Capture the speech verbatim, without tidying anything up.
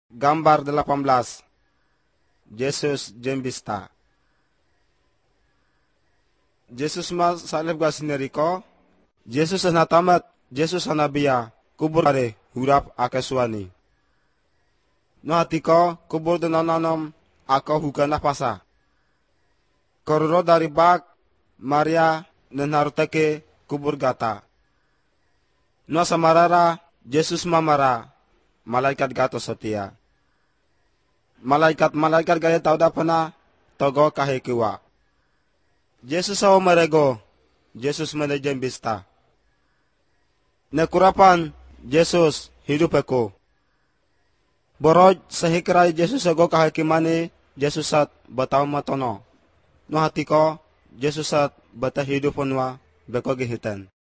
Gambar delapan belas. Yesus jembista. Yesus ma salib ga sendiri ko. Yesus na tamat. Yesus na biya. Kubur kare hurap akeswani. No hati ko kubur denananom ako hukana pasa. Kororo dari bak Maria nenharutake kubur gata. No samarara Yesus mamara. Malaikat gato setia. Malaikat-malaikat gaya tau dapana togo kahe kiwa. Yesus sawo merego. Yesus menejem bista. Nekurapan Yesus hidup eko. Boroj sehikrai Yesus ego kahe kimane Yesus sat batau matono. No hati ko Yesus sat bata hidup onwa beko gihiten.